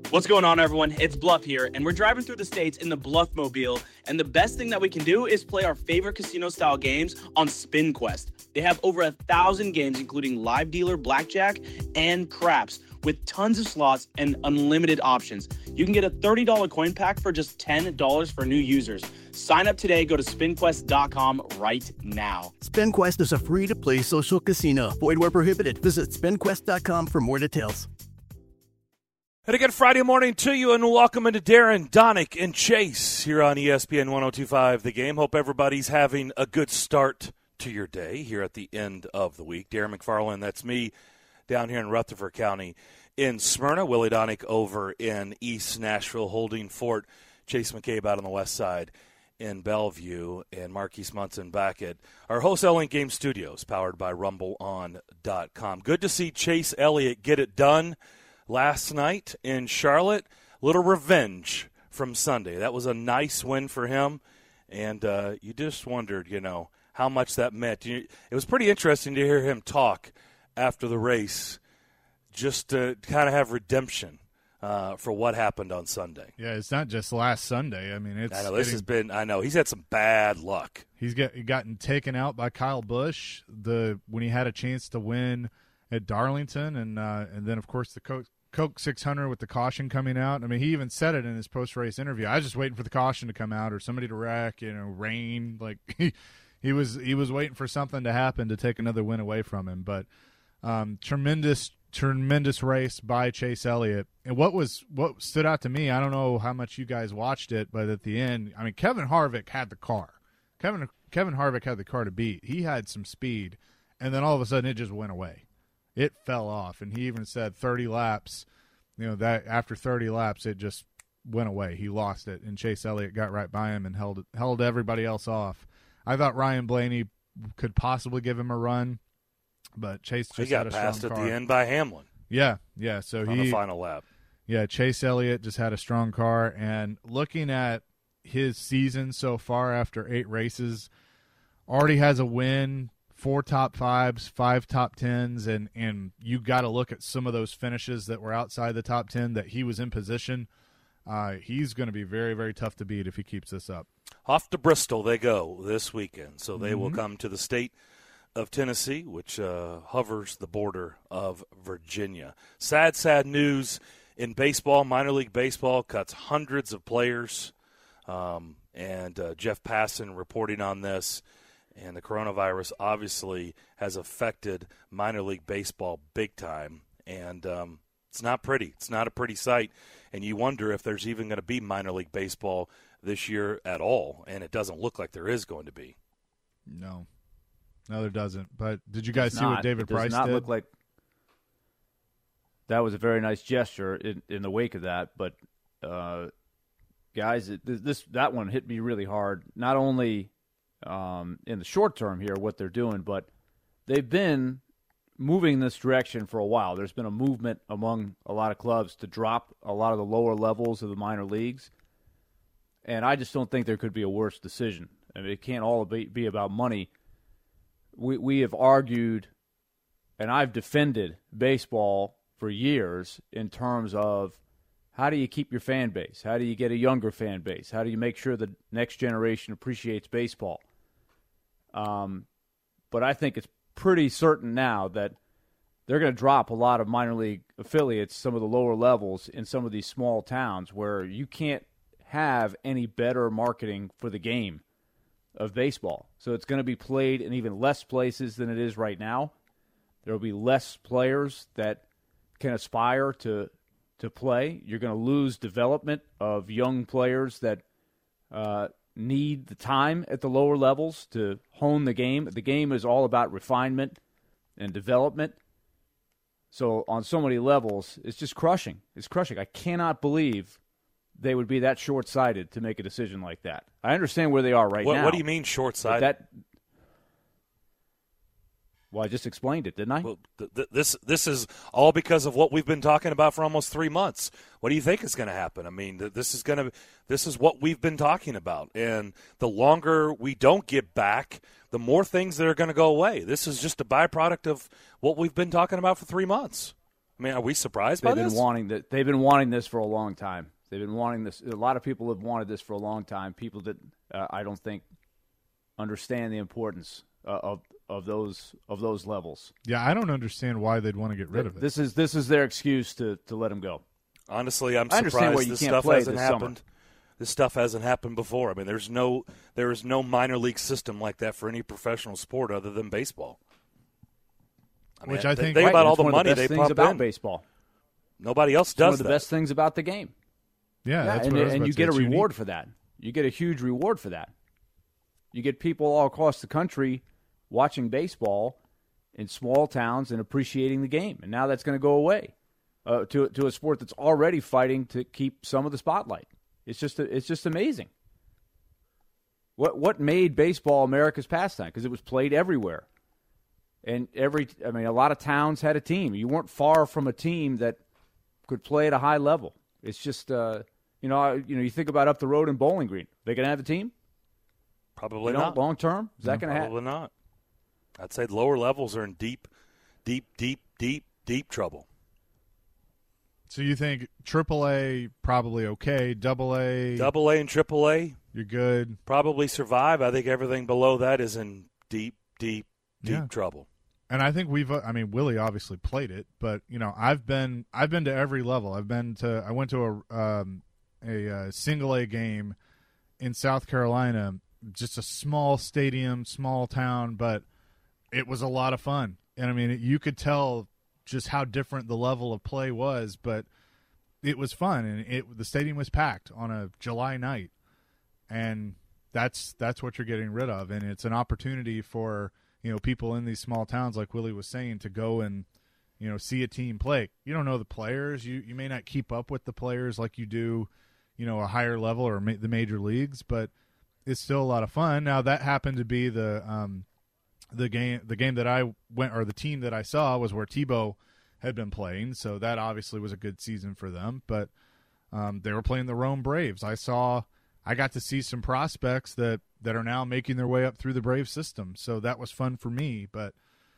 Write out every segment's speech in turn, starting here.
What's going on, everyone? It's Bluff here, and we're driving through the states in the Bluff Mobile, and the best thing that we can do is play our favorite casino-style games on SpinQuest. They have over 1,000 games, including live dealer blackjack and craps, with tons of slots and unlimited options. You can get a $30 coin pack for just $10 for new users. Sign up today. Go to SpinQuest.com right now. SpinQuest is a free-to-play social casino. Void where prohibited. Visit SpinQuest.com for more details. And again, Friday morning to you, and welcome into Darren, Donick, and Chase here on ESPN 102.5 The Game. Hope everybody's having a good start to your day here at the end of the week. Darren McFarland, that's me, down here in Rutherford County in Smyrna. Willie Donick over in East Nashville holding fort. Chase McCabe out on the west side in Bellevue, and Marquise Munson back at our Wholesale Link Game Studios, powered by RumbleOn.com. Good to see Chase Elliott get it done last night in Charlotte. Little revenge from Sunday. That was a nice win for him, and you just wondered, how much that meant. It was pretty interesting to hear him talk after the race, just to kind of have redemption for what happened on Sunday. Yeah, it's not just last Sunday. I mean, I know he's had some bad luck. He's gotten taken out by Kyle Busch when he had a chance to win at Darlington, and then of course the Coke 600 with the caution coming out. I mean, he even said it in his post-race interview. I was just waiting for the caution to come out or somebody to wreck, rain. Like he was waiting for something to happen to take another win away from him. But tremendous race by Chase Elliott. And what stood out to me, I don't know how much you guys watched it, but at the end, I mean, Kevin Harvick had the car. Kevin Harvick had the car to beat. He had some speed, and then all of a sudden it just went away. It fell off, and he even said 30 laps, that after 30 laps it just went away. He lost it, and Chase Elliott got right by him and held everybody else off. I thought Ryan Blaney could possibly give him a run, but Chase just got had a strong passed car. at the end by Hamlin. Yeah. So on the final lap. Yeah, Chase Elliott just had a strong car, and looking at his season so far after 8 races, already has a win, 4 top 5s, 5 top 10s, and you got to look at some of those finishes that were outside the top 10 that he was in position. He's going to be very, very tough to beat if he keeps this up. Off to Bristol they go this weekend, so they will come to the state of Tennessee, which hovers the border of Virginia. Sad news in baseball. Minor League Baseball cuts hundreds of players, and Jeff Passan reporting on this. And the coronavirus obviously has affected minor league baseball big time. And it's not pretty. It's not a pretty sight. And you wonder if there's even going to be minor league baseball this year at all. And it doesn't look like there is going to be. No, there doesn't. But did you guys see what David Price did? It does not look like that was a very nice gesture in the wake of that. But, guys, that one hit me really hard. Not only in the short term here, what they're doing, but they've been moving in this direction for a while. There's been a movement among a lot of clubs to drop a lot of the lower levels of the minor leagues, and I just don't think there could be a worse decision. I mean, it can't all be about money. We have argued, and I've defended baseball for years in terms of how do you keep your fan base? How do you get a younger fan base? How do you make sure the next generation appreciates baseball? But I think it's pretty certain now that they're going to drop a lot of minor league affiliates, some of the lower levels in some of these small towns where you can't have any better marketing for the game of baseball. So it's going to be played in even less places than it is right now. There will be less players that can aspire to play. You're going to lose development of young players that need the time at the lower levels to hone the game. The game is all about refinement and development. So on so many levels, it's just crushing. It's crushing. I cannot believe they would be that short-sighted to make a decision like that. I understand where they are now. What do you mean short-sighted? Well, I just explained it, didn't I? Well, this is all because of what we've been talking about for almost 3 months. What do you think is going to happen? I mean, this is what we've been talking about, and the longer we don't get back, the more things that are going to go away. This is just a byproduct of what we've been talking about for 3 months. I mean, are we surprised by this? They've been wanting this for a long time. They've been wanting this. A lot of people have wanted this for a long time. People that I don't think understand the importance of those levels. Yeah, I don't understand why they'd want to get rid of it. This is their excuse to let them go. Honestly, I'm I understand surprised why you this can't stuff play hasn't this happened. summer. This stuff hasn't happened before. I mean, there is no minor league system like that for any professional sport other than baseball. I mean, Which I think about all it's the one money of the best they things pump about in. baseball. Nobody else It's does one of the that. best things about the game. Yeah, that's and, what I was and about you to get a say. It's reward unique. for that. You get a huge reward for that. You get people all across the country watching baseball in small towns and appreciating the game, and now that's going to go away to a sport that's already fighting to keep some of the spotlight. It's just amazing. What made baseball America's pastime? Because it was played everywhere, and a lot of towns had a team. You weren't far from a team that could play at a high level. It's just you think about up the road in Bowling Green. They going to have a team? Probably not. Long term, is that going to happen? Probably not. I'd say the lower levels are in deep trouble. So you think AAA probably okay, AA and AAA, you're good. probably survive. I think everything below that is in deep Yeah. trouble. And I think Willie obviously played it, but I've been to every level. I went to a single A game in South Carolina, just a small stadium, small town, but it was a lot of fun. And I mean, you could tell just how different the level of play was, but it was fun, and the stadium was packed on a July night, and that's what you're getting rid of, and it's an opportunity for people in these small towns, like Willie was saying, to go and see a team play. You don't know the players, you may not keep up with the players like you do, a higher level or the major leagues, but it's still a lot of fun. Now that happened to be the game that I went, or the team that I saw, was where Tebow had been playing, so that obviously was a good season for them. But they were playing the Rome Braves. I got to see some prospects that are now making their way up through the Braves system, so that was fun for me. But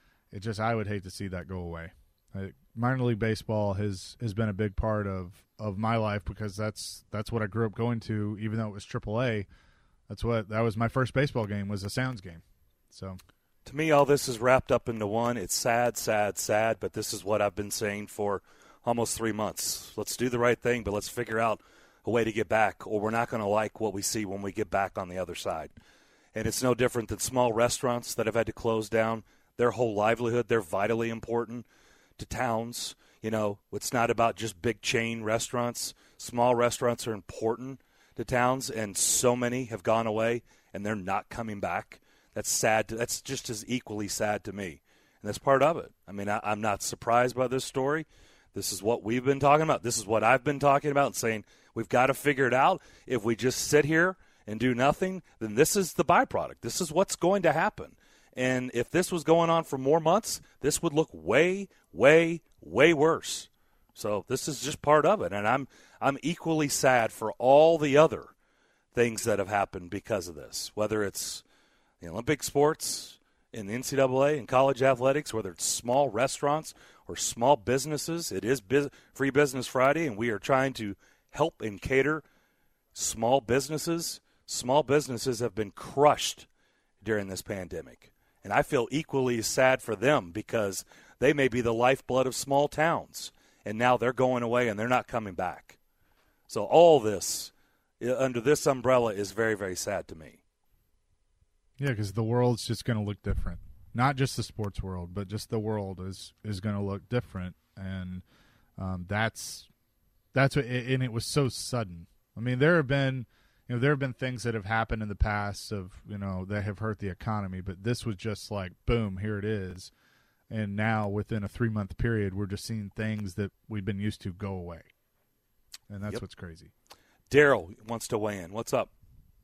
I would hate to see that go away. Minor league baseball has been a big part of my life, because that's what I grew up going to, even though it was AAA. That was my first baseball game, was a Sounds game. So to me, all this is wrapped up into one. It's sad, but this is what I've been saying for almost 3 months. Let's do the right thing, but let's figure out a way to get back, or we're not going to like what we see when we get back on the other side. And it's no different than small restaurants that have had to close down their whole livelihood. They're vitally important to towns. It's not about just big chain restaurants. Small restaurants are important to towns, and so many have gone away, and they're not coming back. That's sad. That's just as equally sad to me, and that's part of it. I mean, I'm not surprised by this story. This is what we've been talking about. This is what I've been talking about, and saying we've got to figure it out. If we just sit here and do nothing, then this is the byproduct. This is what's going to happen. And if this was going on for more months, this would look way, way, way worse. So this is just part of it, and I'm equally sad for all the other things that have happened because of this, whether it's the Olympic sports, in the NCAA, and college athletics, whether it's small restaurants or small businesses. It is Free Business Friday, and we are trying to help and cater small businesses. Small businesses have been crushed during this pandemic, and I feel equally as sad for them, because they may be the lifeblood of small towns, and now they're going away and they're not coming back. So all this, under this umbrella, is very, very sad to me. Yeah, because the world's just going to look different. Not just the sports world, but just the world is going to look different, and that's what. And it was so sudden. I mean, there have been things that have happened in the past that have hurt the economy, but this was just like boom, here it is, and now within a 3-month period, we're just seeing things that we've been used to go away, and that's what's crazy. Daryl wants to weigh in. What's up?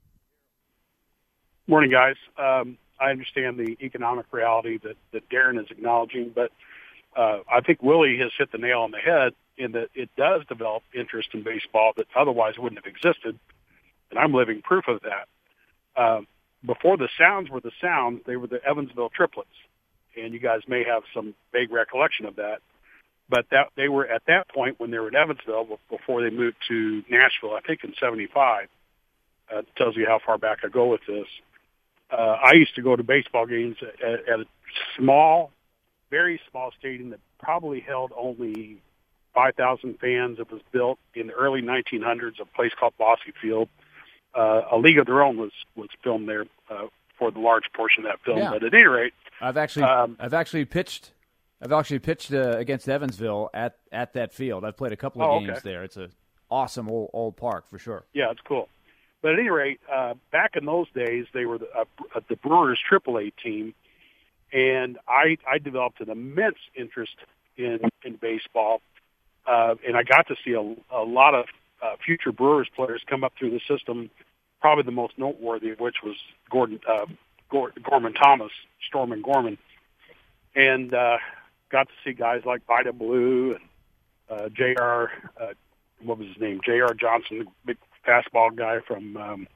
Morning, guys. I understand the economic reality that Darren is acknowledging, but I think Willie has hit the nail on the head in that it does develop interest in baseball that otherwise wouldn't have existed, and I'm living proof of that. Before the Sounds were the Sounds, they were the Evansville Triplets, and you guys may have some vague recollection of that. But they were at that point when they were in Evansville before they moved to Nashville, I think in '75. Tells you how far back I go with this. I used to go to baseball games at a small, very small stadium that probably held only 5,000 fans. It was built in the early 1900s, a place called Bosse Field. A League of Their Own was filmed there for the large portion of that film. Yeah. But at any rate, I've actually pitched against Evansville at that field. I've played a couple of games there. It's an awesome old park for sure. Yeah, it's cool. But at any rate, back in those days, they were the Brewers AAA team, and I developed an immense interest in baseball, and I got to see a lot of future Brewers players come up through the system. Probably the most noteworthy of which was Gorman Thomas, Stormin' Gorman, and got to see guys like Vida Blue and J.R. What was his name? J.R. Johnson, the big fastball guy from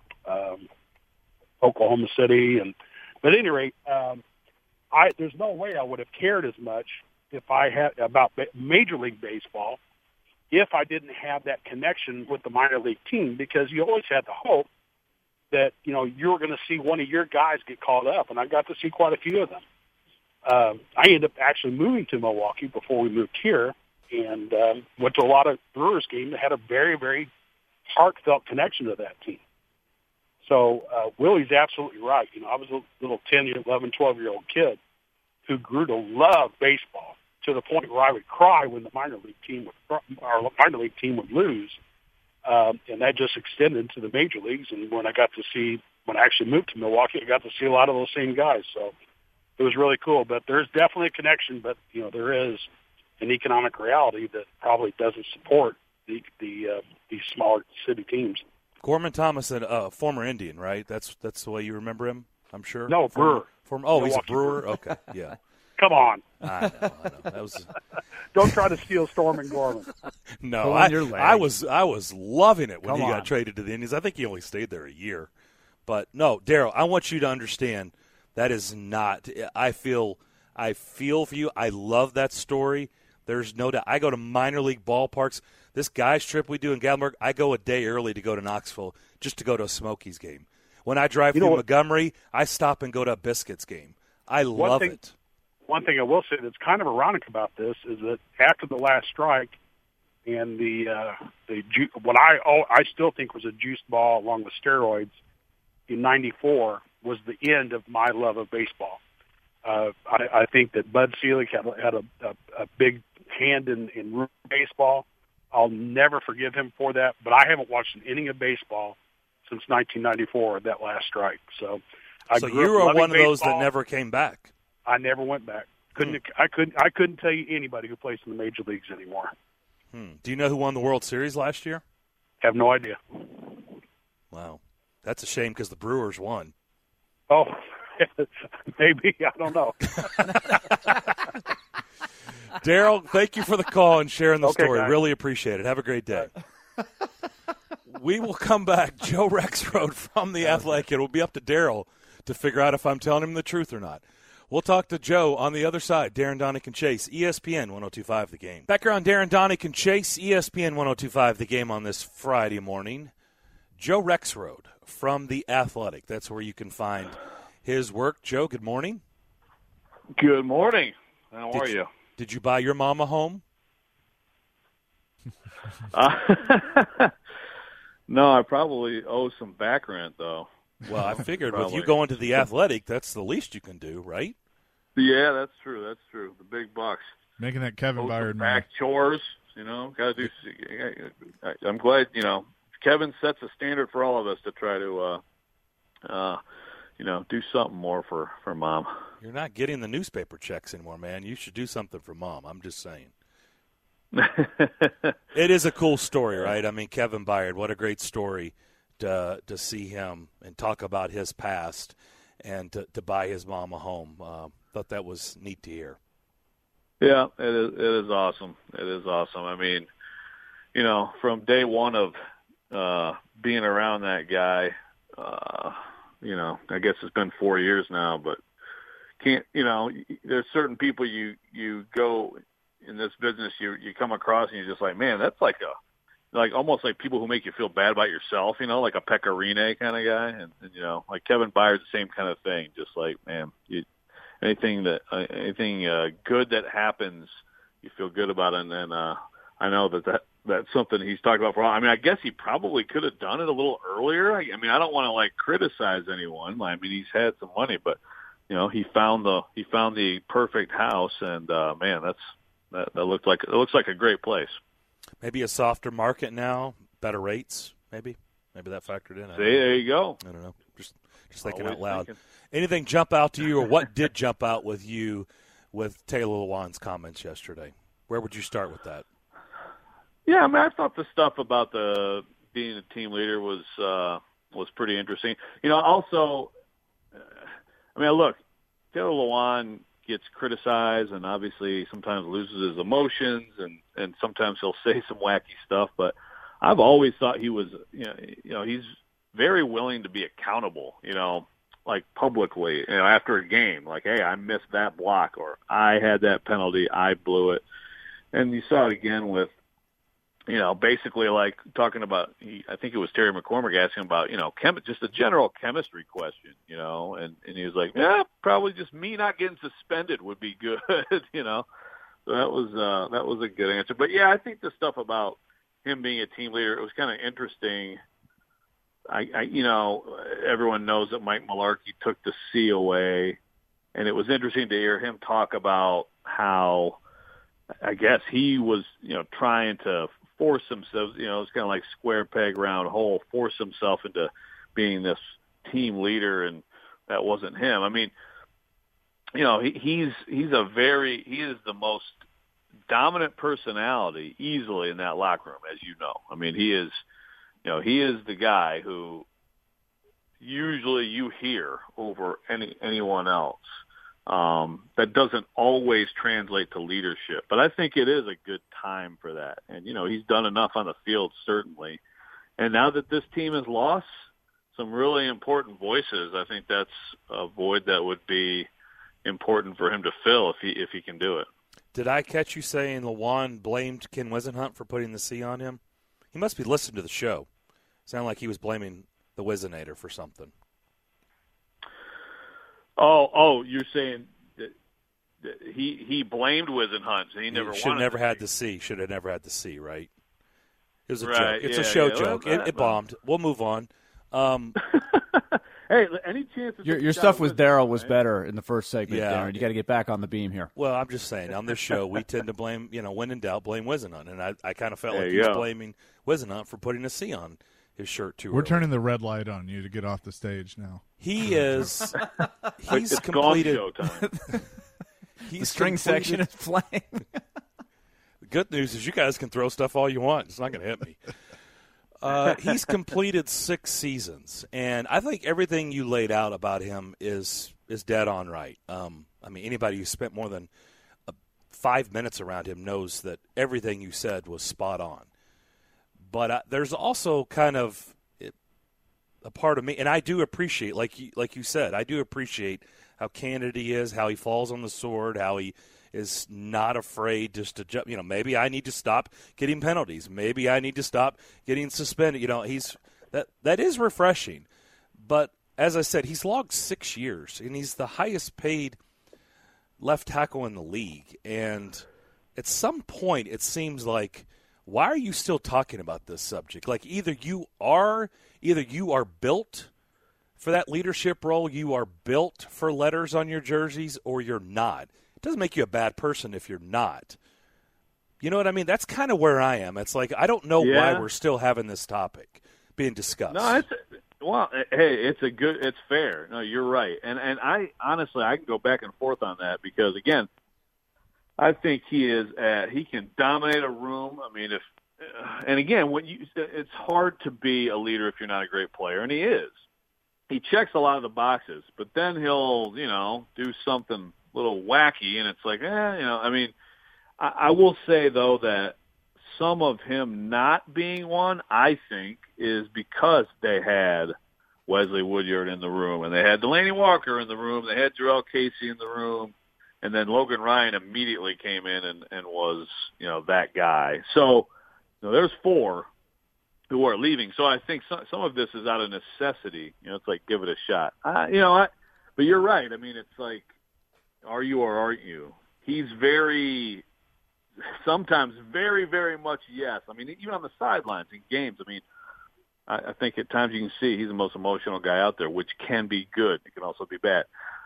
Oklahoma City. But at any rate, there's no way I would have cared as much if I had about Major League Baseball if I didn't have that connection with the minor league team, because you always had the hope that, you were going to see one of your guys get called up, and I got to see quite a few of them. I ended up actually moving to Milwaukee before we moved here, and went to a lot of Brewers games that had a very, very heartfelt connection to that team. So Willie's absolutely right. I was a little 10, 11, 12-year-old kid who grew to love baseball to the point where I would cry when the minor league team would lose. And that just extended to the major leagues. And when I actually moved to Milwaukee, I got to see a lot of those same guys. So it was really cool. But there's definitely a connection. But there is an economic reality that probably doesn't support these smaller city teams. Gorman Thomas, a former Indian, right? That's the way you remember him, I'm sure. No, Brewer. He's a Brewer. Okay, yeah. Come on. I know. That was. Don't try to steal Stormin' Gorman. No, I was loving it when he got traded to the Indians. I think he only stayed there a year. But no, Daryl, I want you to understand that is not. I feel for you. I love that story. There's no doubt. I go to minor league ballparks. This guys trip we do in Gatlinburg, I go a day early to go to Knoxville just to go to a Smokies game. When I drive through Montgomery, I stop and go to a Biscuits game. I love it. One thing I will say that's kind of ironic about this is that after the last strike and what I still think was a juiced ball along with steroids in '94 was the end of my love of baseball. I think that Bud Selig had a big hand in baseball. I'll never forgive him for that, but I haven't watched an inning of baseball since 1994, that last strike. So you were one of those that never came back. I never went back. I couldn't tell you anybody who plays in the major leagues anymore. Do you know who won the World Series last year? Have no idea. Wow, that's a shame because the Brewers won. Oh, maybe, I don't know. Daryl, thank you for the call and sharing the story. Guys. Really appreciate it. Have a great day. We will come back. Joe Rexrode from The Athletic. It will be up to Daryl to figure out if I'm telling him the truth or not. We'll talk to Joe on the other side. Darren Donick and Chase, ESPN 102.5 The Game. Back here on Darren Donick and Chase, ESPN 102.5 The Game on this Friday morning. Joe Rexrode from The Athletic. That's where you can find his work. Joe, good morning. Good morning. How are you? Did you buy your mom a home? No, I probably owe some back rent, though. Well, I figured with you going to The Athletic, that's the least you can do, right? Yeah, that's true. That's true. The big bucks. Making that Kevin Byard back chores, got to do. I'm glad, Kevin sets a standard for all of us to try to, do something more for Mom. You're not getting the newspaper checks anymore, man. You should do something for Mom. I'm just saying. It is a cool story, right? I mean, Kevin Byard, what a great story to see him and talk about his past and to buy his mom a home. Thought that was neat to hear. Yeah, it is awesome. It is awesome. I mean, from day one of being around that guy, I guess it's been 4 years now, but there's certain people you go in this business you come across and you're just like, man, that's like almost like people who make you feel bad about yourself, like a Pecorine kind of guy. And like Kevin Byard's the same kind of thing. Just like, man, anything good that happens, you feel good about it. And then I know that's something he's talked about for a while. I mean, I guess he probably could have done it a little earlier. I mean, I don't want to like criticize anyone. I mean, he's had some money, but he found the perfect house, and man, that looks like a great place. Maybe a softer market now, better rates. Maybe that factored in. There you go. I don't know. Just thinking out loud. Anything jump out to you, or what did jump out with you with Taylor Lewan's comments yesterday? Where would you start with that? Yeah, I mean, I thought the stuff about being a team leader was pretty interesting. Also, I mean, look, Taylor Lewan gets criticized and obviously sometimes loses his emotions and sometimes he'll say some wacky stuff. But I've always thought he was, he's very willing to be accountable, like publicly, after a game, like, hey, I missed that block or I had that penalty, I blew it. And you saw it again with, basically like talking about, I think it was Terry McCormick asking about, just a general chemistry question, and he was like, yeah, probably just me not getting suspended would be good, So that was a good answer. But yeah, I think the stuff about him being a team leader, it was kind of interesting. Everyone knows that Mike Mularkey took the C away, and it was interesting to hear him talk about how, I guess he was, trying to force himself, it's kind of like square peg, round hole, force himself into being this team leader, and that wasn't him. I mean, he is the most dominant personality easily in that locker room, as you know. I mean, he is the guy who usually you hear over anyone else. That doesn't always translate to leadership, but I think it is a good time for that. And, he's done enough on the field, certainly. And now that this team has lost some really important voices, I think that's a void that would be important for him to fill if he can do it. Did I catch you saying Lewan blamed Ken Whisenhunt for putting the C on him? He must be listening to the show. Sounded like he was blaming the Whisenator for something. Oh, you're saying that he blamed Whisenhunt, so he never should have never had the C. Should have never had the C, right? It was a joke. It's a show joke. It bombed. We'll move on. Hey, any chance your stuff with Daryl was better in the first segment, Darren. You got to get back on the beam here. Well, I'm just saying, on this show, we tend to blame, when in doubt, blame Whisenhunt. And I kind of felt like he was blaming Whisenhunt for putting a C on his shirt too early. We're turning the red light on you to get off the stage now. He is. He's it's completed. Gong show time. The string section is playing. The good news is you guys can throw stuff all you want. It's not going to hit me. He's completed 6 seasons, and I think everything you laid out about him is dead on right. I mean, anybody who spent more than 5 minutes around him knows that everything you said was spot on. But there's also kind of a part of me, and I do appreciate, like you said, I do appreciate how candid he is, how he falls on the sword, how he is not afraid just to jump. Maybe I need to stop getting penalties. Maybe I need to stop getting suspended. He's that is refreshing. But as I said, he's logged 6 years, and he's the highest paid left tackle in the league. And at some point, it seems like, why are you still talking about this subject? Like either you are built for that leadership role, you are built for letters on your jerseys, or you're not. It doesn't make you a bad person if you're not. You know what I mean? That's kind of where I am. It's like, I don't know why we're still having this topic being discussed. No, it's fair. No, you're right. And I honestly, I can go back and forth on that because, again, I think he can dominate a room. I mean, and again, it's hard to be a leader if you're not a great player, and he is. He checks a lot of the boxes, but then he'll, do something a little wacky, and it's like, I mean, I will say, though, that some of him not being one, I think, is because they had Wesley Woodyard in the room, and they had Delaney Walker in the room, they had Jarrell Casey in the room, And then Logan Ryan immediately came in and was, that guy. So, there's 4 who are leaving. So I think some of this is out of necessity. It's like, give it a shot. But you're right. I mean, it's like, are you or aren't you? He's sometimes very, very much yes. I mean, even on the sidelines in games, I mean, I think at times you can see he's the most emotional guy out there, which can be good. It can also be bad.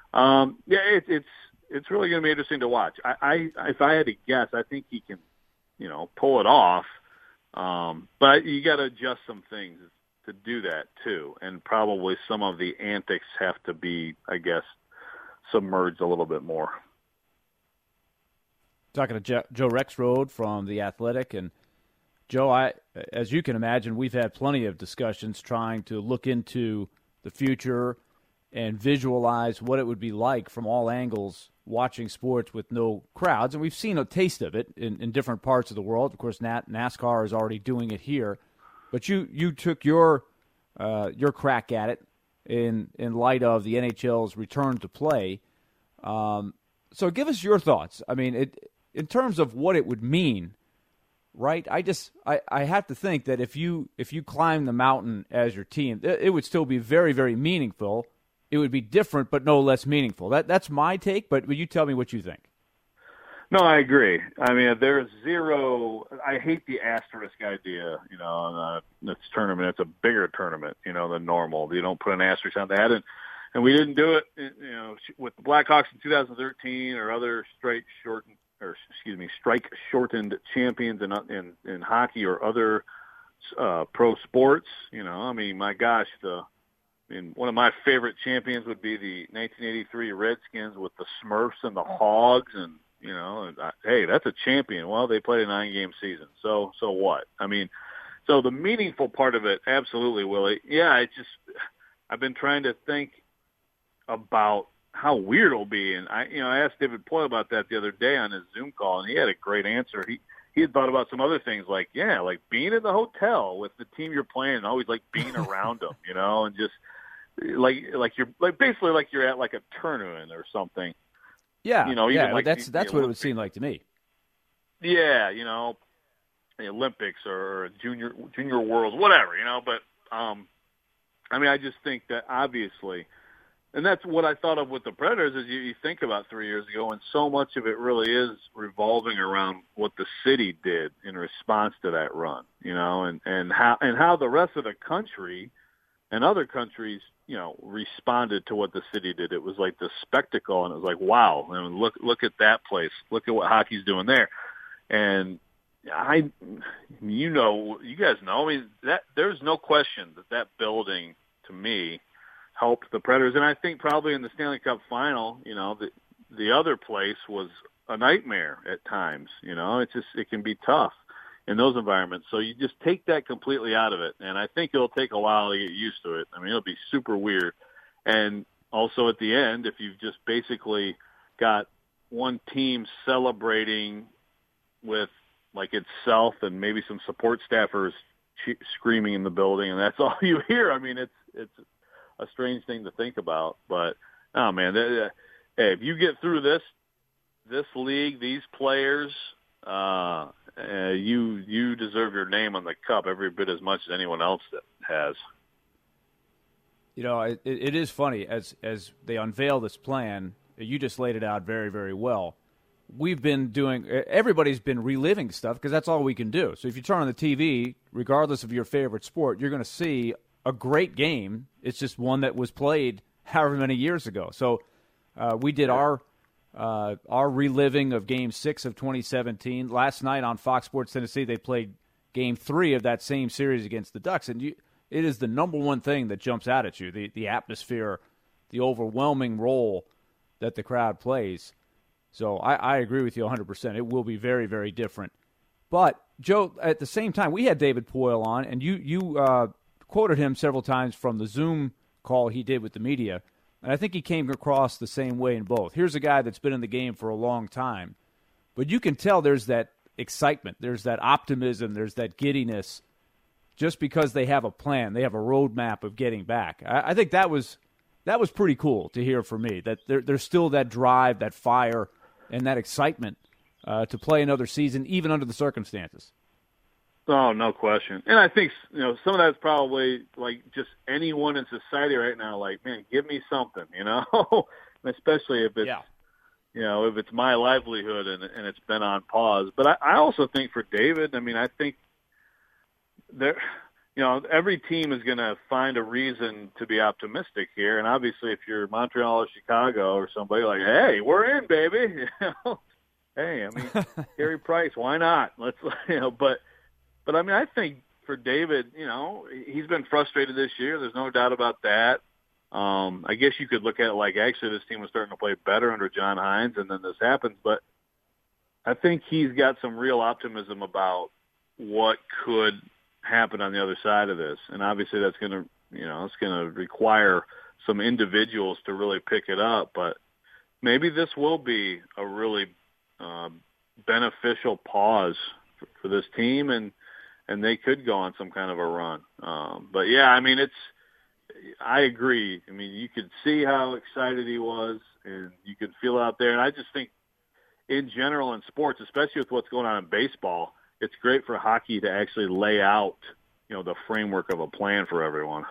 It's really going to be interesting to watch. If I had to guess, I think he can, pull it off. But you got to adjust some things to do that too, and probably some of the antics have to be, I guess, submerged a little bit more. Talking to Joe Rexrode from The Athletic, and Joe, as you can imagine, we've had plenty of discussions trying to look into the future and visualize what it would be like from all angles watching sports with no crowds. And we've seen a taste of it in different parts of the world. Of course, NASCAR is already doing it here. But you took your crack at it in light of the NHL's return to play. So give us your thoughts. I mean, in terms of what it would mean, right? I have to think that if you climb the mountain as your team, it would still be very, very meaningful. It would be different, but no less meaningful. That's my take, but you tell me what you think. No, I agree. I mean, there's zero – I hate the asterisk idea, this tournament. It's a bigger tournament, than normal. You don't put an asterisk on that. And we didn't do it, with the Blackhawks in 2013 or other strike-shortened champions in hockey or other pro sports. I mean, my gosh, one of my favorite champions would be the 1983 Redskins with the Smurfs and the Hogs, and hey, that's a champion. Well, they played a 9-game season, so what? I mean, so the meaningful part of it, absolutely, Willie. Yeah, I've been trying to think about how weird it'll be, and I asked David Poyle about that the other day on his Zoom call, and he had a great answer. He had thought about some other things, like being in the hotel with the team you're playing, and always like being around them, and just like you're basically like you're at like a tournament or something. Yeah, like that's what it would seem like to me. Yeah, the Olympics or junior worlds, whatever, But I mean, I just think that obviously, and that's what I thought of with the Predators. Is you think about 3 years ago, and so much of it really is revolving around what the city did in response to that run, and how the rest of the country and other countries, responded to what the city did. It was like the spectacle, and it was like, wow, I mean, look at that place. Look at what hockey's doing there. And you guys know, I mean, that there's no question that building, to me, helped the Predators. And I think probably in the Stanley Cup final, the other place was a nightmare at times. It can be tough in those environments. So you just take that completely out of it. And I think it'll take a while to get used to it. I mean, it'll be super weird. And also at the end, if you've just basically got one team celebrating with like itself and maybe some support staffers screaming in the building, and that's all you hear. I mean, it's a strange thing to think about, but oh man, hey, if you get through this league, these players, you deserve your name on the cup every bit as much as anyone else that has. It is funny as they unveil this plan. You just laid it out very, very well. Everybody's been reliving stuff because that's all we can do. So if you turn on the TV, regardless of your favorite sport, you're going to see a great game. It's just one that was played however many years ago. So we did our reliving of Game 6 of 2017. Last night on Fox Sports Tennessee, they played Game 3 of that same series against the Ducks. And it is the number one thing that jumps out at you, the atmosphere, the overwhelming role that the crowd plays. So I agree with you 100%. It will be very, very different. But, Joe, at the same time, we had David Poyle on, and you quoted him several times from the Zoom call he did with the media, and I think he came across the same way in both. Here's a guy that's been in the game for a long time, but you can tell there's that excitement, there's that optimism, there's that giddiness just because they have a plan, they have a roadmap of getting back. I think that was pretty cool to hear from me, that there's still that drive, that fire and that excitement to play another season, even under the circumstances. Oh, no question. And I think, some of that's probably like just anyone in society right now, like, man, give me something, especially if it's, if it's my livelihood and it's been on pause. But I also think for David, I think there, every team is going to find a reason to be optimistic here. And obviously if you're Montreal or Chicago or somebody, like, hey, we're in, baby. Hey, Carey Price, why not? Let's, But I think for David, he's been frustrated this year. There's no doubt about that. I guess you could look at it like actually this team was starting to play better under John Hines, and then this happens. But I think he's got some real optimism about what could happen on the other side of this. And obviously that's going to, it's going to require some individuals to really pick it up. But maybe this will be a really beneficial pause for this team, and they could go on some kind of a run. But yeah, I agree. You could see how excited he was, and you could feel out there. And I just think in general in sports, especially with what's going on in baseball, it's great for hockey to actually lay out, the framework of a plan for everyone.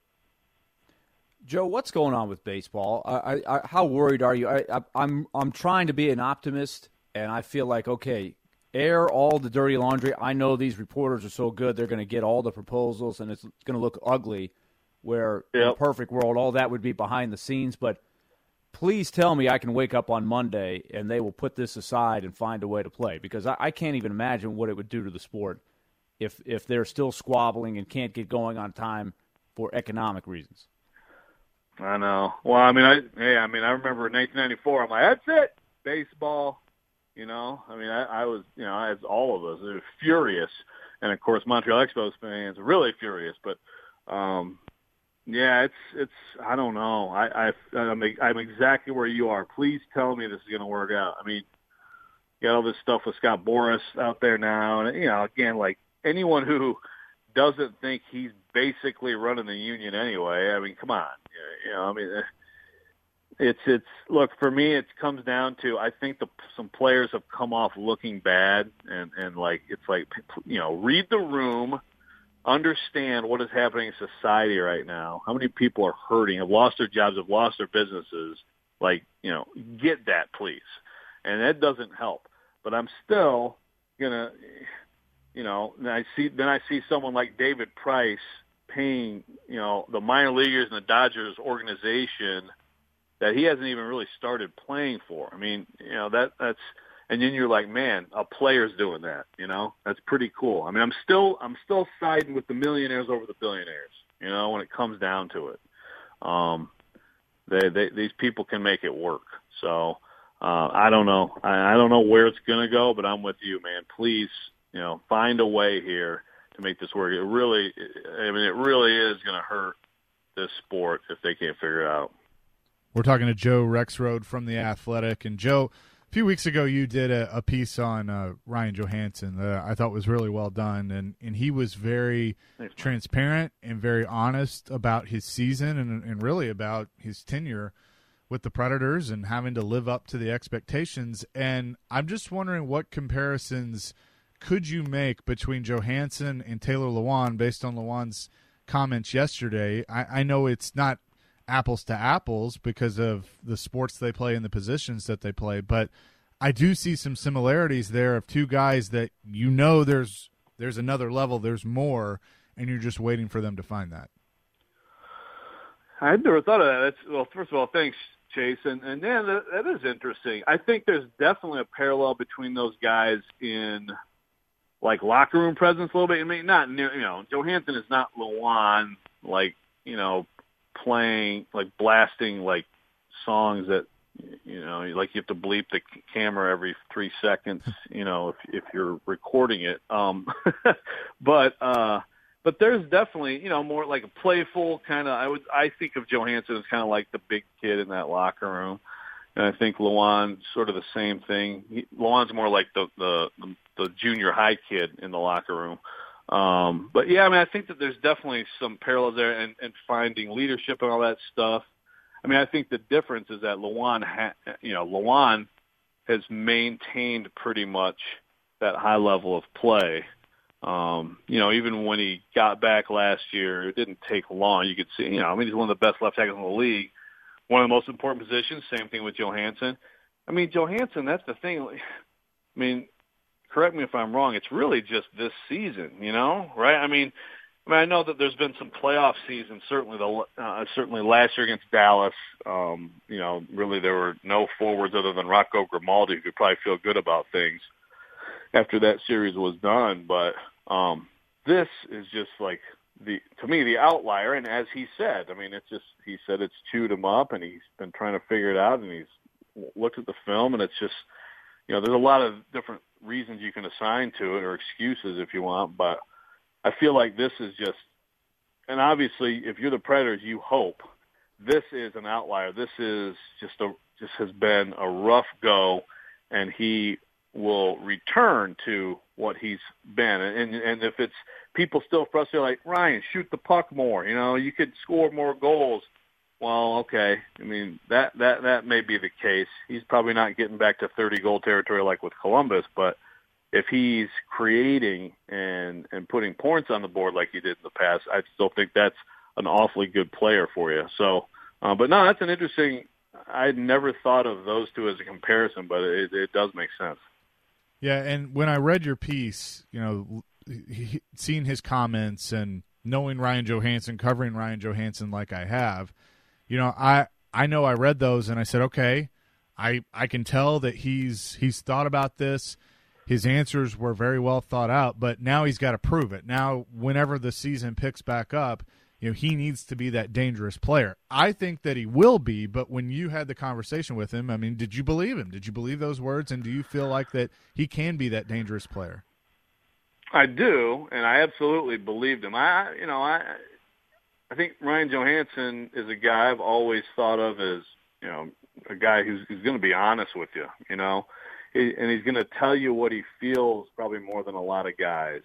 Joe, what's going on with baseball? How worried are you? I'm trying to be an optimist, and I feel like, okay, air all the dirty laundry. I know these reporters are so good, they're going to get all the proposals, and it's going to look ugly, where in a perfect world, all that would be behind the scenes. But please tell me I can wake up on Monday and they will put this aside and find a way to play, because I can't even imagine what it would do to the sport if they're still squabbling and can't get going on time for economic reasons. I know. Well, I remember in 1994, I'm like, that's it, baseball. I was, as all of us, they were furious. And, of course, Montreal Expos fans are really furious. But, it's I don't know. I'm exactly where you are. Please tell me this is going to work out. You got all this stuff with Scott Boras out there now. And, again, like anyone who doesn't think he's basically running the union anyway, come on. It's look, for me, it comes down to, I think some players have come off looking bad, and read the room, understand what is happening in society right now. How many people are hurting, have lost their jobs, have lost their businesses? Get that, please. And that doesn't help. But I'm still gonna, I see someone like David Price paying, the minor leaguers and the Dodgers organization that he hasn't even really started playing for. That's, and then you're like, man, a player's doing that, that's pretty cool. I'm still siding with the millionaires over the billionaires, when it comes down to it. These people can make it work. So, I don't know. I don't know where it's going to go, but I'm with you, man. Please, find a way here to make this work. It really is going to hurt this sport if they can't figure it out. We're talking to Joe Rexrode from The Athletic. And, Joe, a few weeks ago you did a piece on Ryan Johansson that I thought was really well done. And he was very transparent and very honest about his season and really about his tenure with the Predators and having to live up to the expectations. And I'm just wondering, what comparisons could you make between Johansson and Taylor Lewan based on Lewan's comments yesterday? I know it's not apples to apples because of the sports they play and the positions that they play, but I do see some similarities there of two guys that there's another level, there's more, and you're just waiting for them to find that. I'd never thought of that. Well, first of all, thanks, Chase. And yeah, that is interesting. I think there's definitely a parallel between those guys in locker room presence a little bit. Not near, Johansson is not Lewan, playing, blasting, songs that, you have to bleep the camera every 3 seconds, if you're recording it. But there's definitely, more like a playful kind of, I think of Johansson as kind of like the big kid in that locker room. And I think Lewan's sort of the same thing. Lewan's more like the junior high kid in the locker room. But yeah, I think that there's definitely some parallels there and finding leadership and all that stuff. I think the difference is that Lewan has maintained pretty much that high level of play. Even when he got back last year, it didn't take long. You could see, he's one of the best left tackles in the league. One of the most important positions, same thing with Johansson. Johansson, that's the thing. Correct me if I'm wrong, it's really just this season, right? I know that there's been some playoff seasons, certainly last year against Dallas. Really there were no forwards other than Rocco Grimaldi who could probably feel good about things after that series was done. But this is just like to me the outlier. And as he said, he said it's chewed him up, and he's been trying to figure it out, and he's looked at the film, and it's just there's a lot of different reasons you can assign to it, or excuses if you want, but I feel like this is just, and obviously if you're the Predators, you hope this is an outlier. This is just has been a rough go, and he will return to what he's been. And if it's people still frustrated, like, Ryan, shoot the puck more, you could score more goals. Well, okay. That may be the case. He's probably not getting back to 30-goal territory like with Columbus, but if he's creating and putting points on the board like he did in the past, I still think that's an awfully good player for you. So, but no, that's an interesting. I'd never thought of those two as a comparison, but it does make sense. Yeah, and when I read your piece, seeing his comments and knowing Ryan Johansson, covering Ryan Johansson like I have, I know I read those and I said, okay, I can tell that he's thought about this. His answers were very well thought out, but now he's got to prove it. Now, whenever the season picks back up, he needs to be that dangerous player. I think that he will be, but when you had the conversation with him, did you believe him? Did you believe those words, and do you feel like that he can be that dangerous player? I do, and I absolutely believed him. I think Ryan Johansson is a guy I've always thought of as, a guy who's going to be honest with you, and he's going to tell you what he feels probably more than a lot of guys.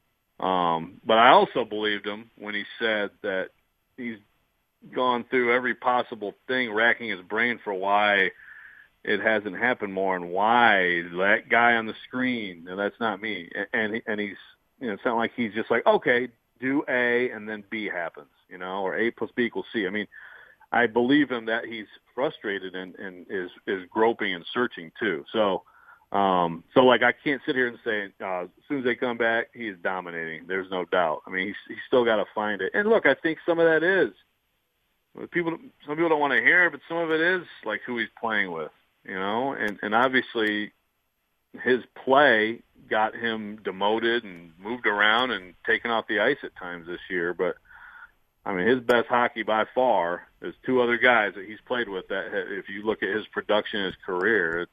But I also believed him when he said that he's gone through every possible thing, racking his brain for why it hasn't happened more and why that guy on the screen, and that's not me. And he's, it's not like he's just like, okay, do A and then B happens, or A plus B equals C. I believe him that he's frustrated and is groping and searching too. So I can't sit here and say as soon as they come back, he's dominating. There's no doubt. He's still got to find it. And look, I think some of that is some people don't want to hear it, but some of it is like who he's playing with, and obviously his play got him demoted and moved around and taken off the ice at times this year. But his best hockey by far is two other guys that he's played with that if you look at his production, his career,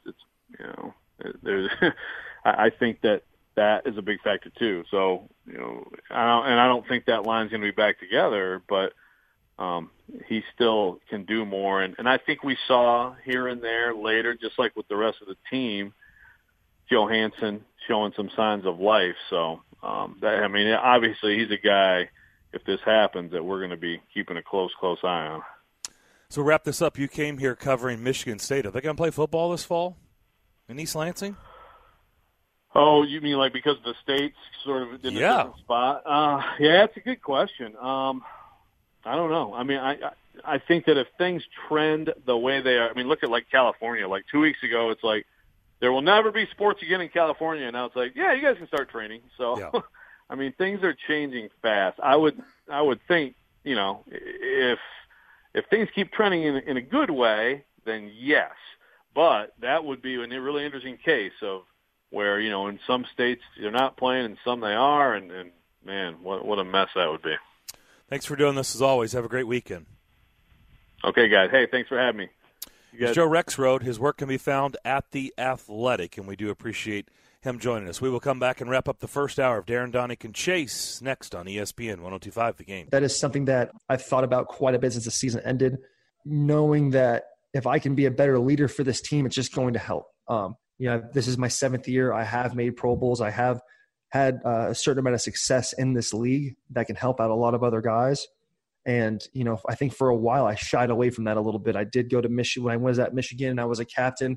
I think that is a big factor too. So, I don't think that line's going to be back together, but he still can do more. And I think we saw here and there later, just like with the rest of the team, Johansson showing some signs of life. So, obviously he's a guy, if this happens, that we're going to be keeping a close eye on. So wrap this up. You came here covering Michigan State. Are they going to play football this fall in East Lansing? Oh, you mean like because the state's sort of in a different spot? Yeah, it's a good question. I don't know. I think that if things trend the way they are, look at like California. Like 2 weeks ago, it's like there will never be sports again in California. And now it's like, yeah, you guys can start training. So, yeah. Things are changing fast. I would think, if things keep trending in a good way, then yes. But that would be a really interesting case of where, in some states they're not playing and some they are, and man, what a mess that would be. Thanks for doing this as always. Have a great weekend. Okay, guys. Hey, thanks for having me. Joe Rexrode. His work can be found at The Athletic, and we do appreciate him joining us. We will come back and wrap up the first hour of Darren Donick and Chase next on ESPN 102.5 The Game. That is something that I've thought about quite a bit since the season ended, knowing that if I can be a better leader for this team, it's just going to help. This is my 7th year. I have made Pro Bowls. I have had a certain amount of success in this league that can help out a lot of other guys. And, I think for a while I shied away from that a little bit. I did go to Michigan when I was at Michigan and I was a captain.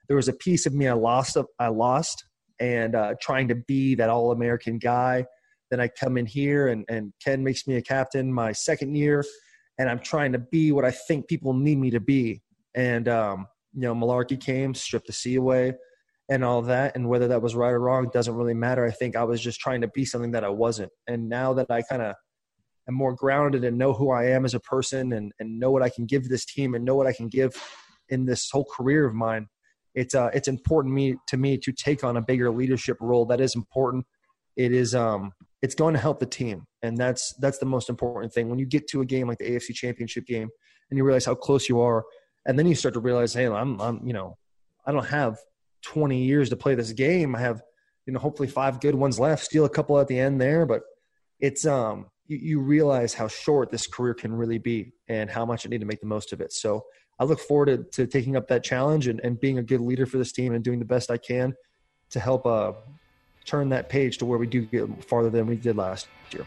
there was a piece of me I lost, and trying to be that All-American guy. Then I come in here, and Ken makes me a captain my second year, and I'm trying to be what I think people need me to be. And, Malarkey came, stripped the C away and all that. And whether that was right or wrong doesn't really matter. I think I was just trying to be something that I wasn't. And now that I kind of am more grounded and know who I am as a person and know what I can give this team and know what I can give in this whole career of mine, it's important to me to take on a bigger leadership role. That is important. It is it's going to help the team, and that's the most important thing. When you get to a game like the AFC Championship game and you realize how close you are, and then you start to realize, hey, I don't have 20 years to play this game. I have, hopefully 5 good ones left, steal a couple at the end there, but it's you realize how short this career can really be and how much I need to make the most of it. So I look forward to taking up that challenge and being a good leader for this team and doing the best I can to help turn that page to where we do get farther than we did last year.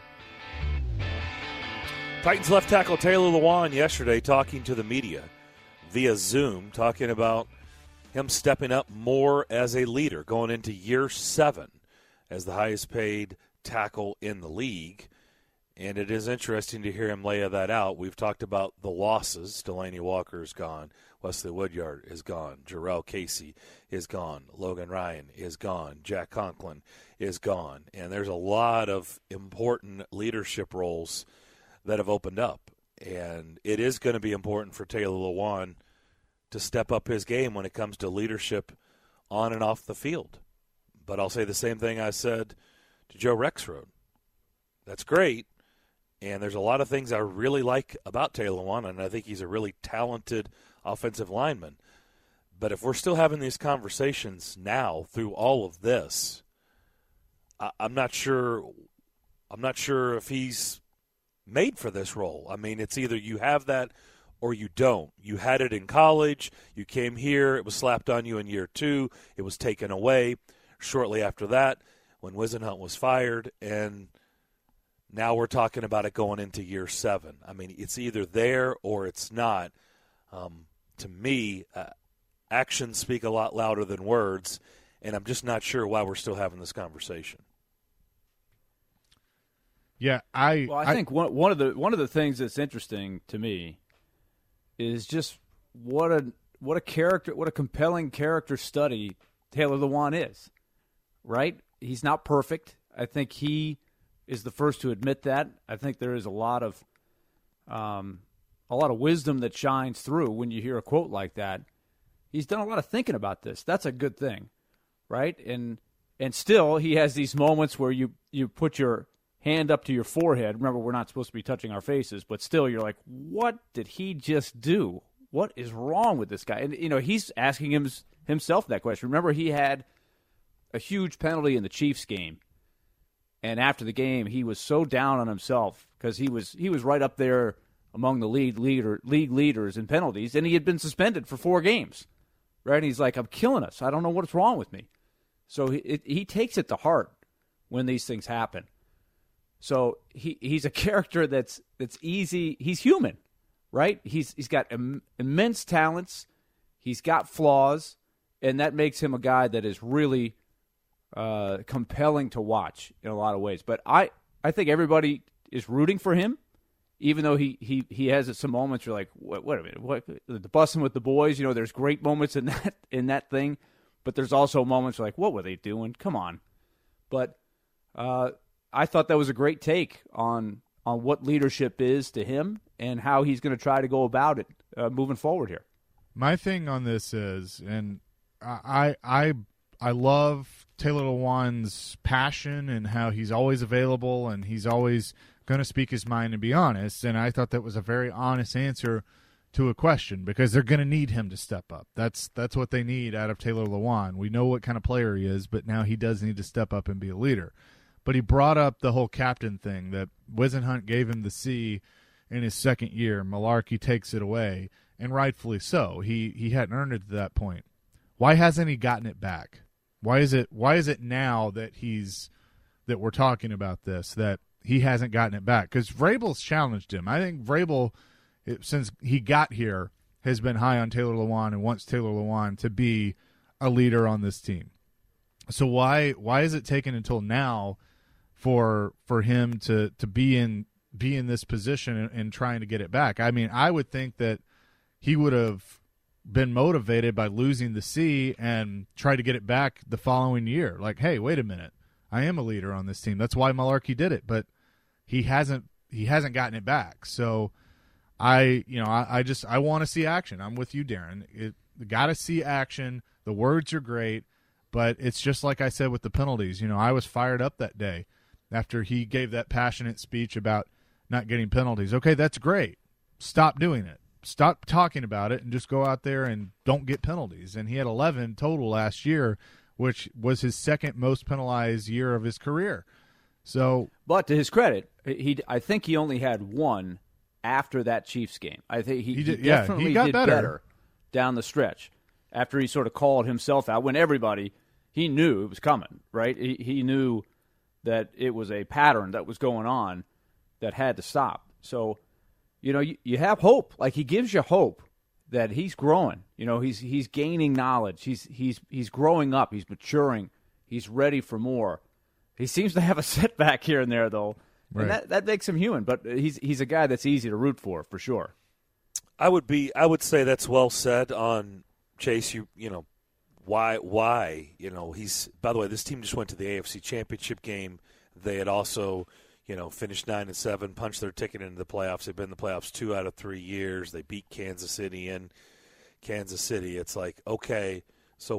Titans left tackle Taylor Lewan yesterday talking to the media via Zoom, talking about him stepping up more as a leader going into year 7 as the highest paid tackle in the league. And it is interesting to hear him lay that out. We've talked about the losses. Delaney Walker is gone. Wesley Woodyard is gone. Jarrell Casey is gone. Logan Ryan is gone. Jack Conklin is gone. And there's a lot of important leadership roles that have opened up. And it is going to be important for Taylor Lewan to step up his game when it comes to leadership on and off the field. But I'll say the same thing I said to Joe Rexrode. That's great. And there's a lot of things I really like about Taylor Lewan, and I think he's a really talented offensive lineman. But if we're still having these conversations now through all of this, I'm not sure if he's made for this role. I mean, it's either you have that or you don't. You had it in college. You came here. It was slapped on you in year 2. It was taken away shortly after that when Whisenhunt was fired, and now we're talking about it going into year 7. I mean, it's either there or it's not. To me, actions speak a lot louder than words, and I'm just not sure why we're still having this conversation. Yeah, I think one of the things that's interesting to me is just what a compelling character study Taylor Lewan is. Right? He's not perfect. I think he is the first to admit that. I think there is a lot of wisdom that shines through when you hear a quote like that. He's done a lot of thinking about this. That's a good thing, right? And still, he has these moments where you put your hand up to your forehead. Remember, we're not supposed to be touching our faces, but still, you're like, what did he just do? What is wrong with this guy? And he's asking himself that question. Remember, he had a huge penalty in the Chiefs game. And after the game, he was so down on himself because he was right up there among the league leaders in penalties, and he had been suspended for 4 games. Right? And he's like, I'm killing us. I don't know what's wrong with me. So he takes it to heart when these things happen. So he's a character that's easy. He's human, right? He's got immense talents. He's got flaws, and that makes him a guy that is really compelling to watch in a lot of ways. But I think everybody is rooting for him, even though he has some moments you're like, wait a minute, what the bussing with the boys? There's great moments in that thing, but there's also moments like, what were they doing? Come on. But I thought that was a great take on what leadership is to him and how he's going to try to go about it moving forward here. My thing on this is, and I love Taylor Lewan's passion and how he's always available and he's always going to speak his mind and be honest. And I thought that was a very honest answer to a question because they're going to need him to step up. That's what they need out of Taylor Lewan. We know what kind of player he is, but now he does need to step up and be a leader. But he brought up the whole captain thing that Whisenhunt gave him the C in his second year. Malarkey takes it away, and rightfully so. He hadn't earned it to that point. Why hasn't he gotten it back? Why is it now that we're talking about this, that he hasn't gotten it back? Because Vrabel's challenged him. I think Vrabel, since he got here, has been high on Taylor Lewan and wants Taylor Lewan to be a leader on this team. So why is it taken until now for him to be in this position and trying to get it back? I mean, I would think that he would have been motivated by losing the C and try to get it back the following year. Like, hey, wait a minute, I am a leader on this team. That's why Mularkey did it, but he hasn't gotten it back. So I want to see action. I'm with you, Darren. Got to see action. The words are great, but it's just like I said with the penalties. I was fired up that day after he gave that passionate speech about not getting penalties. Okay, that's great. Stop doing it. Stop talking about it and just go out there and don't get penalties. And he had 11 total last year, which was his second most penalized year of his career. So, but to his credit, I think he only had one after that Chiefs game. I think he definitely did better down the stretch after he sort of called himself out when everybody, he knew it was coming, right? He knew that it was a pattern that was going on that had to stop. So, you have hope. Like, he gives you hope that he's growing. He's gaining knowledge. He's growing up. He's maturing. He's ready for more. He seems to have a setback here and there, though, right. And that makes him human. But he's a guy that's easy to root for sure. I would say that's well said on Chase. Why? He's, by the way, this team just went to the AFC Championship game. They had also, finished 9-7, punched their ticket into the playoffs. They've been in the playoffs 2 out of 3 years. They beat Kansas City in Kansas City. It's like, okay, so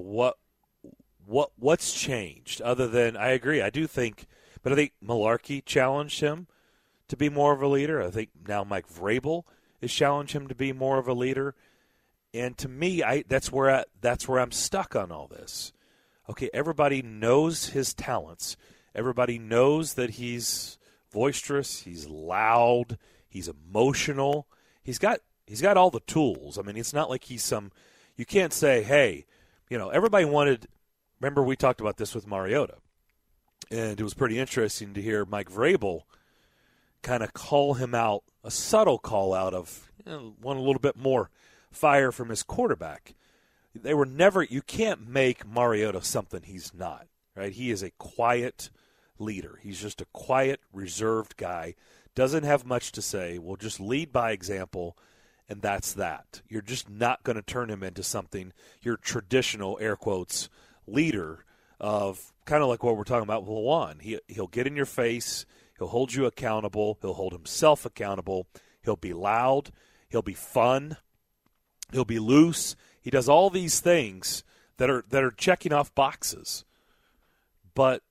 what's changed other than, I agree, I do think, but I think Mularkey challenged him to be more of a leader. I think now Mike Vrabel has challenged him to be more of a leader. And to me, that's where I'm stuck on all this. Okay, everybody knows his talents. Everybody knows that he's boisterous, he's loud, he's emotional. He's got all the tools. I mean, it's not like he's you can't say, hey, everybody wanted, remember we talked about this with Mariota. And it was pretty interesting to hear Mike Vrabel kind of call him out, a subtle call out of, want a little bit more fire from his quarterback. They were never, you can't make Mariota something he's not, right? He is a quiet leader. He's just a quiet, reserved guy. Doesn't have much to say. Will just lead by example, and that's that. You're just not going to turn him into something, your traditional, air quotes, leader of kind of like what we're talking about with Lewan. He'll get in your face. He'll hold you accountable. He'll hold himself accountable. He'll be loud. He'll be fun. He'll be loose. He does all these things that are checking off boxes. But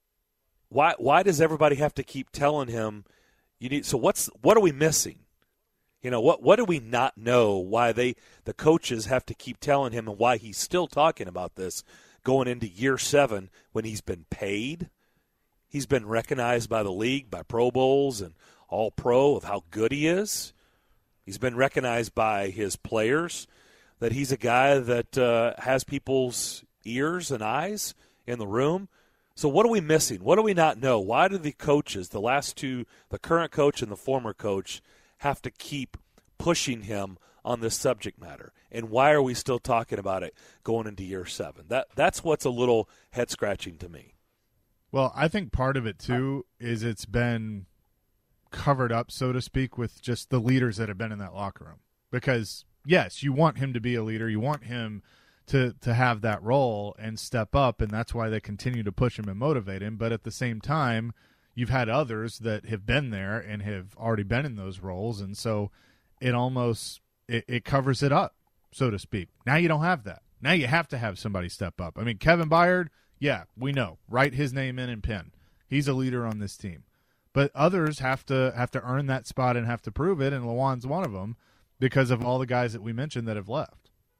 why does everybody have to keep telling him you need? So what are we missing? What do we not know? Why the coaches have to keep telling him, and why he's still talking about this going into year 7 when he's been paid, he's been recognized by the league, by Pro Bowls and All Pro of how good he is. He's been recognized by his players that he's a guy that has people's ears and eyes in the room. So what are we missing? What do we not know? Why do the coaches, the last two, the current coach and the former coach, have to keep pushing him on this subject matter? And why are we still talking about it going into year 7? That's what's a little head-scratching to me. Well, I think part of it, too, is it's been covered up, so to speak, with just the leaders that have been in that locker room. Because, yes, you want him to be a leader. You want him to have that role and step up, and that's why they continue to push him and motivate him. But at the same time, you've had others that have been there and have already been in those roles, and so it almost it covers it up, so to speak. Now you don't have that. Now you have to have somebody step up. I mean, Kevin Byard, yeah, we know. Write his name in and pen. He's a leader on this team. But others have to earn that spot and have to prove it, and Lewan's one of them because of all the guys that we mentioned that have left.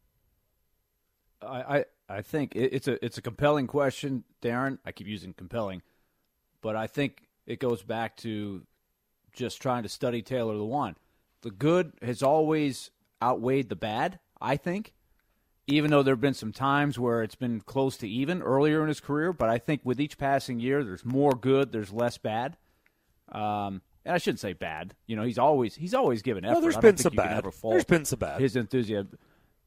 I think it's a compelling question, Darren. I keep using compelling, but I think it goes back to just trying to study Taylor Lewan. The good has always outweighed the bad, I think, even though there have been some times where it's been close to even earlier in his career. But I think with each passing year, there's more good, there's less bad. And I shouldn't say bad. He's always given effort. Well, there's been some bad. There's been some bad. His enthusiasm.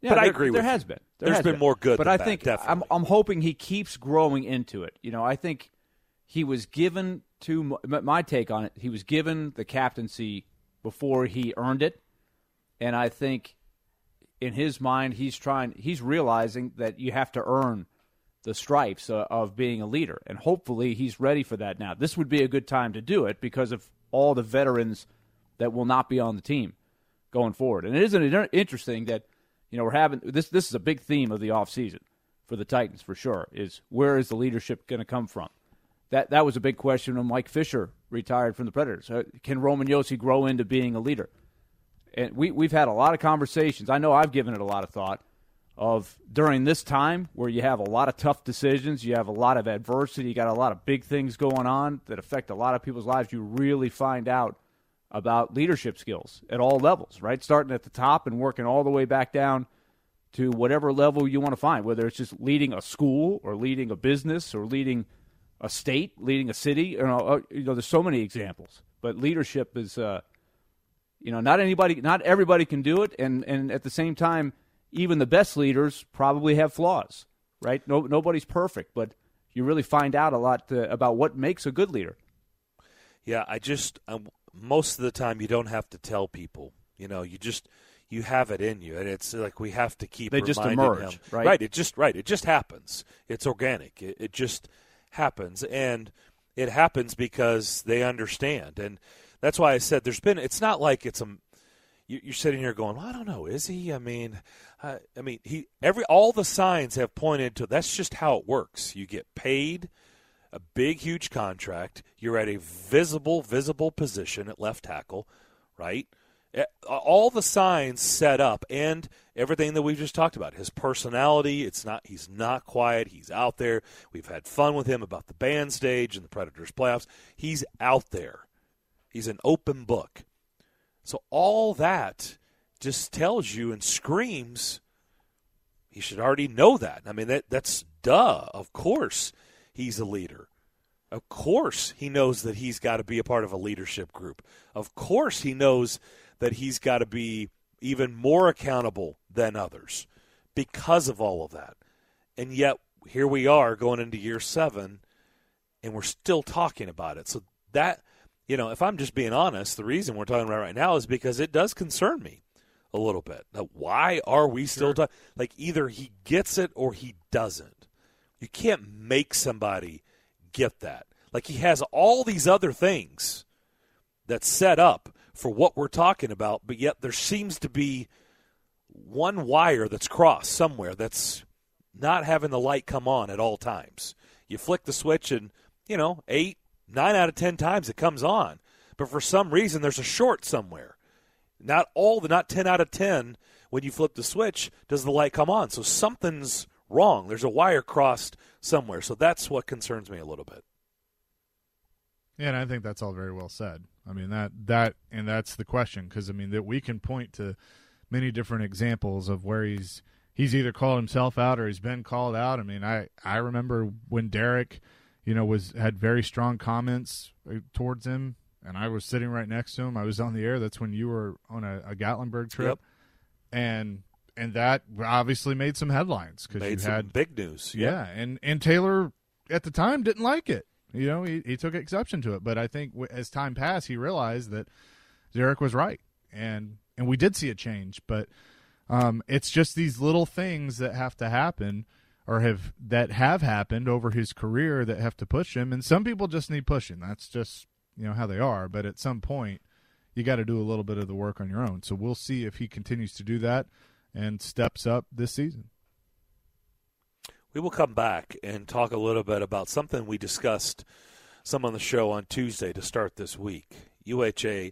Yeah, but I agree with there you. has been. There's been more good but than I bad, think definitely. I'm hoping he keeps growing into it. I think he was given my take on it, he was given the captaincy before he earned it. And I think in his mind, he's realizing that you have to earn the stripes of being a leader. And hopefully he's ready for that now. This would be a good time to do it because of all the veterans that will not be on the team going forward. And it isn't interesting that, we're having this is a big theme of the offseason for the Titans for sure, is where is the leadership going to come from? That was a big question when Mike Fisher retired from the Predators. Can Roman Josi grow into being a leader? And we've had a lot of conversations. I know I've given it a lot of thought of during this time where you have a lot of tough decisions, you have a lot of adversity, you got a lot of big things going on that affect a lot of people's lives, you really find out about leadership skills at all levels, right? Starting at the top and working all the way back down to whatever level you want to find, whether it's just leading a school or leading a business or leading a state, leading a city. There's so many examples. But leadership is, not everybody can do it, and at the same time, even the best leaders probably have flaws, right? Nobody's perfect, but you really find out a lot about what makes a good leader. Yeah, most of the time you don't have to tell people. You have it in you, and it's like we have to keep reminding just emerge, him. right? It just happens. It's organic. It just happens, and it happens because they understand, and that's why I said it's not like it's you're sitting here going, well, I don't know, is he? All the signs have pointed to that's just how it works. You get paid a big, huge contract. You're at a visible position at left tackle, right? All the signs set up, and everything that we've just talked about. His personality, he's not quiet. He's out there. We've had fun with him about the band stage and the Predators playoffs. He's out there. He's an open book. So all that just tells you and screams he should already know that. That's duh. Of course he's a leader. Of course he knows that he's got to be a part of a leadership group. Of course he knows that he's got to be even more accountable than others because of all of that. And yet here we are going into year 7, and we're still talking about it. So that, if I'm just being honest, the reason we're talking about it right now is because it does concern me a little bit. Now, why are we still talking? Like, either he gets it or he doesn't. You can't make somebody get that. Like, he has all these other things that set up for what we're talking about, but yet there seems to be one wire that's crossed somewhere that's not having the light come on at all times. You flick the switch and, 8, 9 out of 10 times it comes on. But for some reason there's a short somewhere. Not 10 out of 10 when you flip the switch does the light come on. So something's wrong. There's a wire crossed somewhere. So that's what concerns me a little bit. Yeah, and I think that's all very well said. That's the question, because that we can point to many different examples of where he's either called himself out or he's been called out. I remember when Derek, had very strong comments towards him, and I was sitting right next to him. I was on the air. That's when you were on a Gatlinburg trip, yep. and that obviously made some headlines because you had big news. Yeah, and Taylor at the time didn't like it. He took exception to it, but I think as time passed, he realized that Derek was right, and we did see a change. But it's just these little things that have to happen, or have happened over his career that have to push him. And some people just need pushing. That's just how they are. But at some point, you got to do a little bit of the work on your own. So we'll see if he continues to do that and steps up this season. We will come back and talk a little bit about something we discussed some on the show on Tuesday to start this week. UAH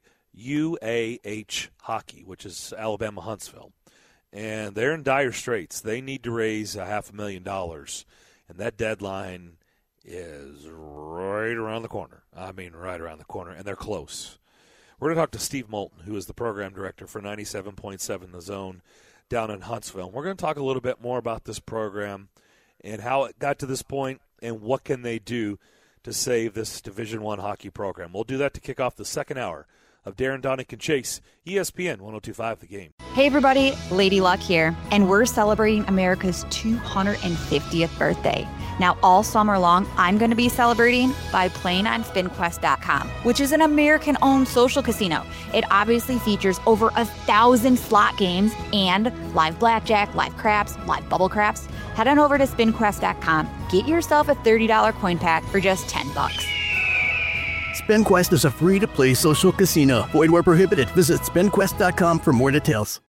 hockey, which is Alabama Huntsville. And they're in dire straits. They need to raise $500,000, and that deadline is right around the corner. Right around the corner, and they're close. We're going to talk to Steve Moulton, who is the program director for 97.7 The Zone down in Huntsville. We're going to talk a little bit more about this program and how it got to this point and what can they do to save this Division I hockey program. We'll do that to kick off the second hour of Darren, Donick, and Chase, ESPN 102.5 The Game. Hey everybody, Lady Luck here, and we're celebrating America's 250th birthday. Now all summer long, I'm going to be celebrating by playing on SpinQuest.com, which is an American-owned social casino. It obviously features over 1,000 slot games and live blackjack, live craps, live bubble craps. Head on over to SpinQuest.com. Get yourself a $30 coin pack for just $10. SpinQuest is a free-to-play social casino. Void where prohibited. Visit SpinQuest.com for more details.